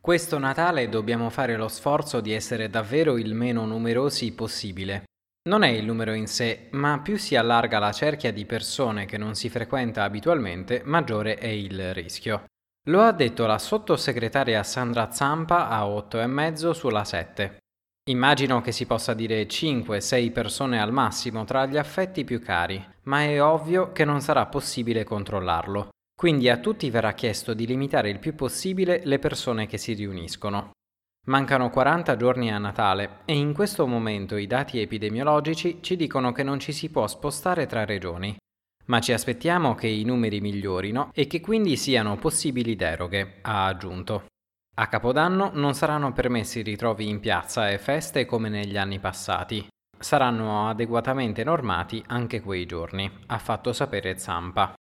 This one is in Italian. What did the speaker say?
Questo Natale dobbiamo fare lo sforzo di essere davvero il meno numerosi possibile. Non è il numero in sé, ma più si allarga la cerchia di persone che non si frequenta abitualmente, maggiore è il rischio. Lo ha detto la sottosegretaria Sandra Zampa a 8 e mezzo sulla 7. Immagino che si possa dire 5-6 persone al massimo tra gli affetti più cari, ma è ovvio che non sarà possibile controllarlo. Quindi a tutti verrà chiesto di limitare il più possibile le persone che si riuniscono. Mancano 40 giorni a Natale e in questo momento i dati epidemiologici ci dicono che non ci si può spostare tra regioni. Ma ci aspettiamo che i numeri migliorino e che quindi siano possibili deroghe, ha aggiunto. A Capodanno non saranno permessi ritrovi in piazza e feste come negli anni passati. Saranno adeguatamente normati anche quei giorni, ha fatto sapere Zampa.